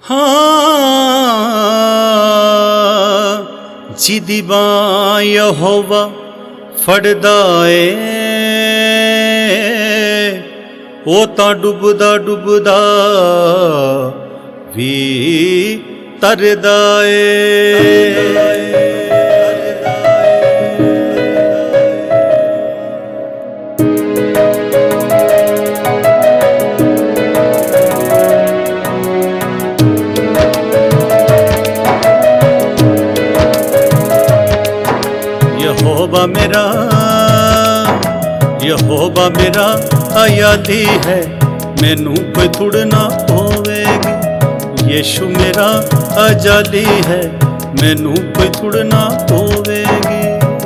हाँ जिदी बां यहोवा फड़दा ए ओ तां डुबदा डुबदा भी तरदा ए। यहोवा मेरा अयाली है, मैनू कोई थुड़ ना होवेगी। यीशु मेरा अजाली है, मैनू कोई थुड़ ना होवेगी।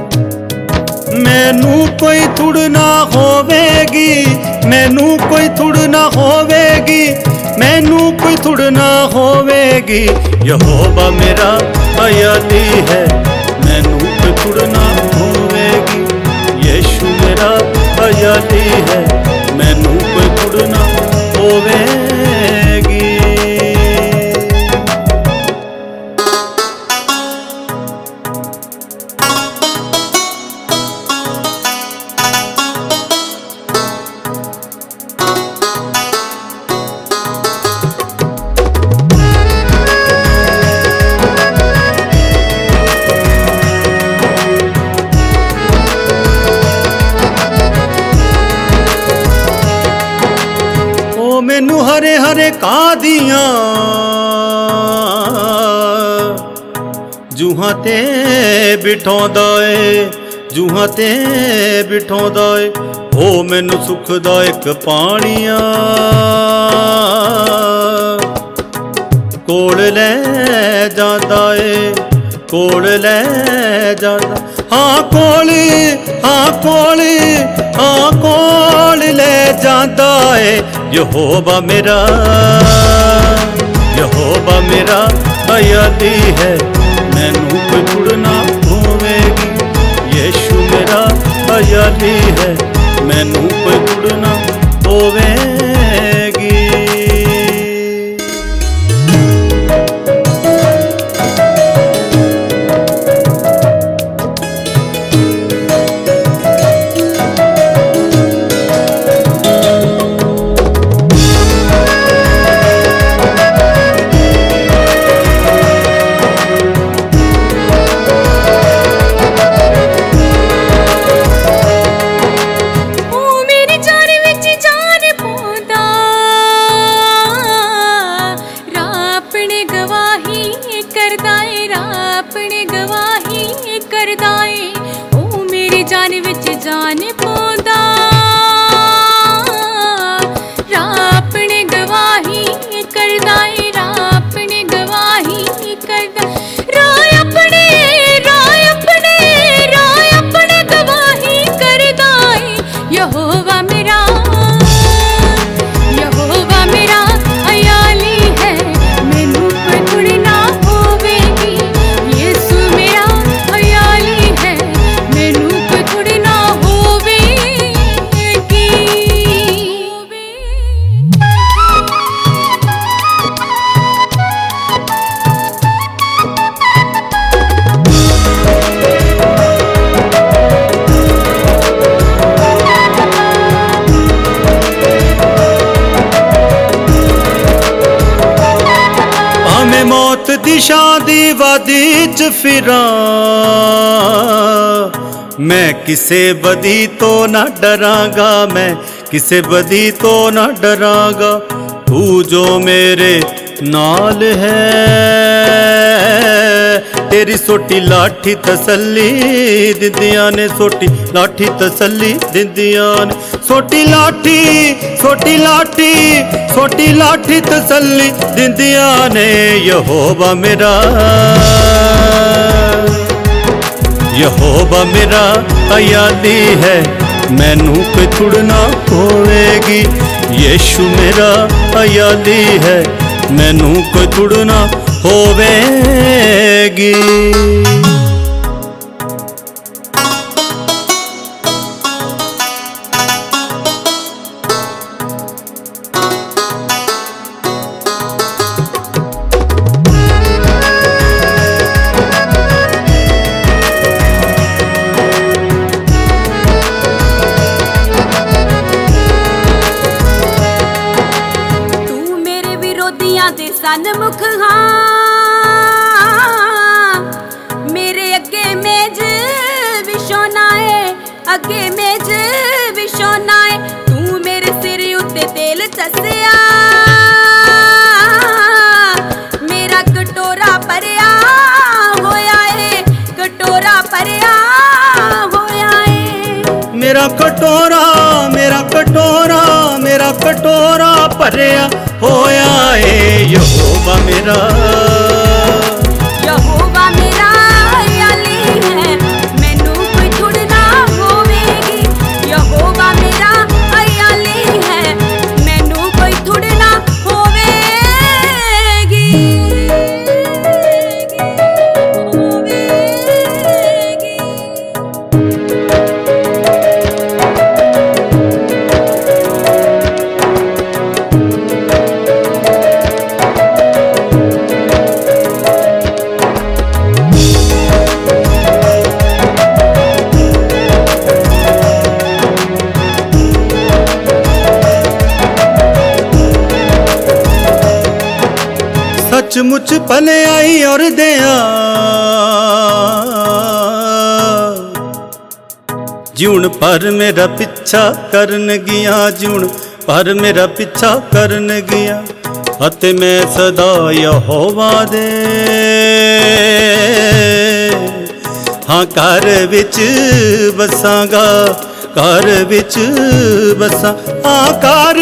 मैनू कोई थुड़ ना होवेगी, मैनू कोई थुड़ ना होवेगी, मैनू कोई थुड़ ना होवेगी। यहोवा मेरा अयाली है, मैनू कोई थुड़ ना होवेगी। यीशु मेरा अयाली है, मैनू कोई थुड़ ना होवेगी। मैनू हरे हरे कादियां जूहां ते बिठौंदा ए, जूहां ते बिठौंदा ए। ओ मैनू सुखदायक पानियां कोल लै जांदा ए, कोल लै जांदा। हाँ कोल, हाँ कोल, हाँ कोल ले जांदा है। यहोवा मेरा अयाली है, मैनू कोई थुड़ ना होवेगी। यीशु मेरा अयाली है, मैनू कोई थुड़ ना होवेगी। जान विच जान पौंदा, रापने गवाही करदा ए, रापने गवाही करदा। राय अपने गवाही करदा ए। यहोवा मेरा अयाली है, मैनू कोई थुड़ ना होवेगी। यीशु मेरा अयाली है, मैनू थुड़ ना होवेगी। भावें मौत दी शादी वादी च फिरां, मैं किसे बदी तो ना डरांगा, मैं किसे बदी तो ना डरांगा। तू जो मेरे नाल है, तेरी सोटी लाठी तसल्ली दिंदियां ने, सोटी लाठी तसल्ली दिंदियां ने। सोटी लाठी, सोटी लाठी, सोटी लाठी तसल्ली दिंदियां ने। यहोवा मेरा अयाली है, मैनू कोई थुड़ ना होवेगी। यीशु मेरा अयाली है, मैनू कोई थुड़ ना होवेगी। सन्मुख हाँ मेरे अगे मेज विछोना है, अगे मेज विछोना है। तू मेरे सिर उत्ते तेल चसिया, मेरा कटोरा भरिया होया है, कटोरा भरिया होया है। मेरा कटोरा मेरा कटोरा मेरा कटोरा भरिया होया है। यहोवा मेरा हयाली है, मैनू कोई थुड़ ना होवेगी। यहोवा मेरा हयाली है, मैनू कोई थुड़ ना होवेगी। सचमुच भले आई और दया जून पर मेरा पिछा करन गिया, जून पर मेरा पिछा करन गिया। अते मैं सदा यहोवा दे हाँ घर विच बसांगा, घर विच बसा। हाँ घर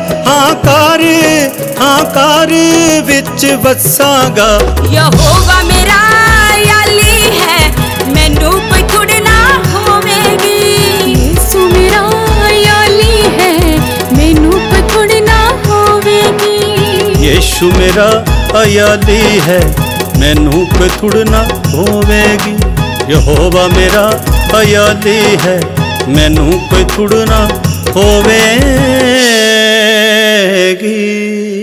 विच बसांगा। यहोवा मेरा हयाली है, मैनू कोई थुड़ ना होवेगी। यीशु मेरा हयाली है, मैनू कोई थुड़ ना होवेगी। यीशु मेरा हयाली है, मैनू कोई थुड़ ना होवेगी। यहोवा मेरा हयाली है, मैनू कोई थुड़ ना होवेगी।